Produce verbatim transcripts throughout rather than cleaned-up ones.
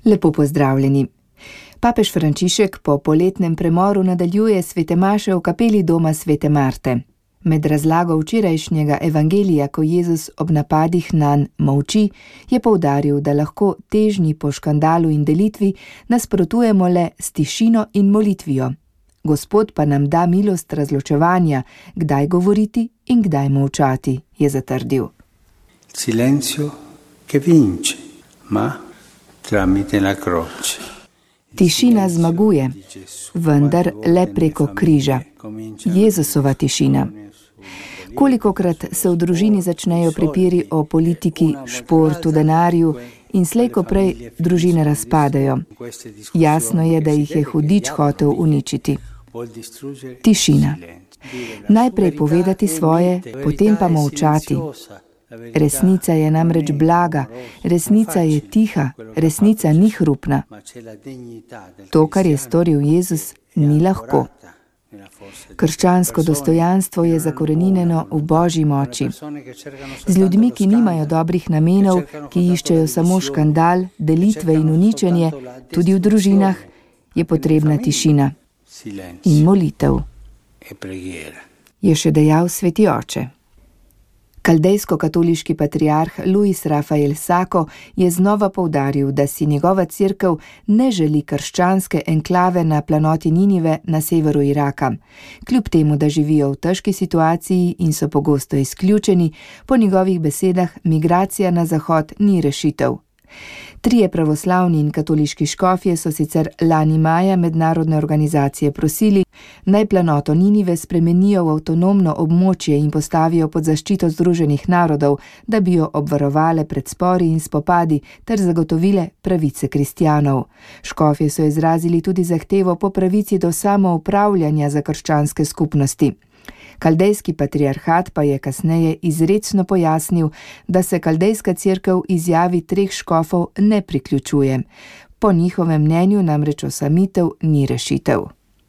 Lepo pozdravljeni. Papež Frančišek po poletnem premoru nadaljuje svete maše v kapeli doma svete Marte. Med razlago včerajšnjega evangelija, ko Jezus ob napadih nanj molči, je poudaril, da lahko težnji po škandalu in delitvi nasprotujemo le s tišino in molitvijo. Gospod pa nam da milost razločevanja, kdaj govoriti in kdaj molčati, je zatrdil. Silenzio che vince, ma tramite la croce. Tišina zmaguje, vendar le preko križa. Jezusova tišina. Kolikokrat se v družini začnejo prepiri o politiki, športu, denarju in slejko prej družine razpadajo. Jasno je, da jih je hudič hotel uničiti. Tišina. Najprej povedati svoje, potem pa molčati. Resnica je namreč blaga, resnica je tiha, resnica ni hrupna. To, kar je storil Jezus, ni lahko. Krščansko dostojanstvo je zakoreninjeno v Božji moči. Z ljudmi, ki nimajo dobrih namenov, ki iščejo samo škandal, delitve in uničenje, tudi v družinah, je potrebna tišina in molitev. Je še dejal sveti oče. Kaldejsko-katoliški patriarh Luis Rafael Sako je znova poudaril, da si njegova cerkev ne želi krščanske enklave na planoti Ninive na severu Iraka. Kljub temu, da živijo v težki situaciji in so pogosto izključeni, po njegovih besedah migracija na zahod ni rešitev. Trije pravoslavni in katoliški škofje so sicer lani maja mednarodne organizacije prosili, naj planoto Ninive spremenijo v avtonomno območje in postavijo pod zaščito Združenih narodov, da bi jo obvarovale pred spori in spopadi ter zagotovile pravice kristjanov. Škofje so izrazili tudi zahtevo po pravici do samoupravljanja za krščanske skupnosti. Kaldejski patriarhat pa je kasneje izrecno pojasnil, da se kaldejska cerkev izjavi treh škofov ne priključuje. Po njihovem mnenju namreč osamitev ni rešitev.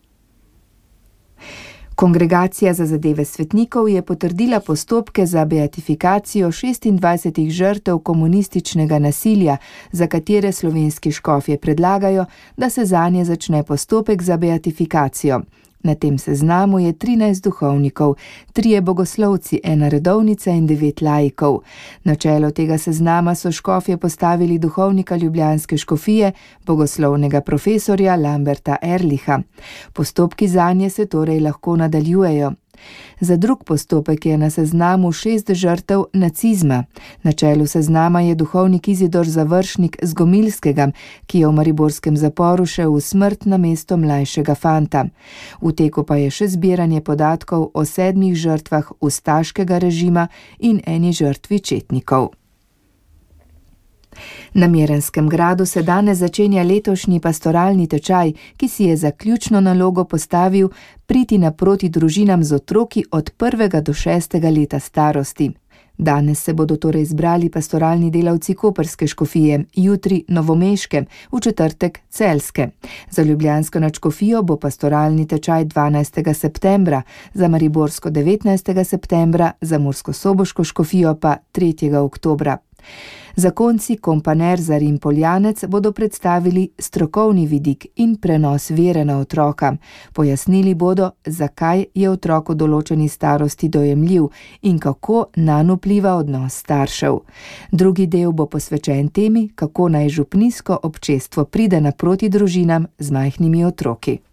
Kongregacija za zadeve svetnikov je potrdila postopke za beatifikacijo šestindvajsetih žrtev komunističnega nasilja, za katere slovenski škofje predlagajo, da se zanje začne postopek za beatifikacijo. Na tem seznamu je trinajst duhovnikov, trije bogoslovci, ena redovnica in devet laikov. Na čelo tega seznama so škofje postavili duhovnika ljubljanske škofije, bogoslovnega profesorja Lamberta Erliha. Postopki zanje se torej lahko nadaljujejo. Za drug postopek je na seznamu šest žrtev nacizma. Na čelu seznama je duhovnik Izidor Završnik z Gomilskega, ki je v mariborskem zaporu šel v smrt na mesto mlajšega fanta. V teku pa je še zbiranje podatkov o sedmih žrtvah ustaškega režima in eni žrtvi četnikov. Na Mirenskem gradu se danes začenja letošnji pastoralni tečaj, ki si je za ključno nalogo postavil priti naproti družinam z otroki od prvega do šestega leta starosti. Danes se bodo torej zbrali pastoralni delavci koprske škofije, jutri novomeške, v četrtek celjske. Za ljubljansko nadškofijo bo pastoralni tečaj dvanajstega septembra, za mariborsko devetnajstega septembra, za murskosoboško škofijo pa tretjega oktobra. Zakonci Kompaner za Rim Poljanec bodo predstavili strokovni vidik in prenos vere na otroka. Pojasnili bodo, zakaj je otrok v določeni starosti dojemljiv in kako nanj vpliva odnos staršev. Drugi del bo posvečen temi, kako naj župnijsko občestvo pride naproti družinam z majhnimi otroki.